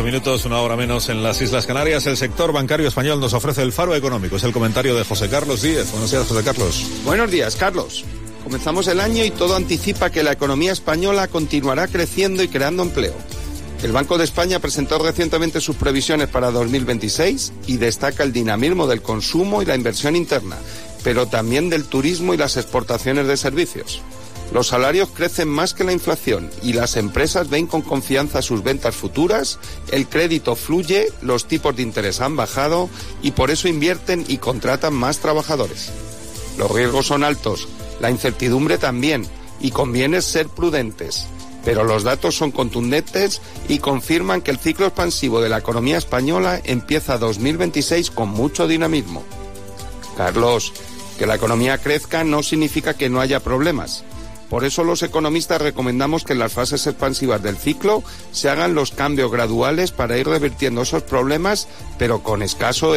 minutos, una hora menos en las Islas Canarias. El sector bancario español nos ofrece el faro económico. Es el comentario de José Carlos Díez. Buenos días, José Carlos. Buenos días, Carlos. Comenzamos el año y todo anticipa que la economía española continuará creciendo y creando empleo. El Banco de España presentó recientemente sus previsiones para 2026 y destaca el dinamismo del consumo y la inversión interna, pero también del turismo y las exportaciones de servicios. Los salarios crecen más que la inflación y las empresas ven con confianza sus ventas futuras, el crédito fluye, los tipos de interés han bajado y por eso invierten y contratan más trabajadores. Los riesgos son altos, la incertidumbre también, y conviene ser prudentes. Pero los datos son contundentes y confirman que el ciclo expansivo de la economía española empieza 2026 con mucho dinamismo. Carlos, que la economía crezca no significa que no haya problemas. Por eso los economistas recomendamos que en las fases expansivas del ciclo se hagan los cambios graduales para ir revirtiendo esos problemas, pero con escaso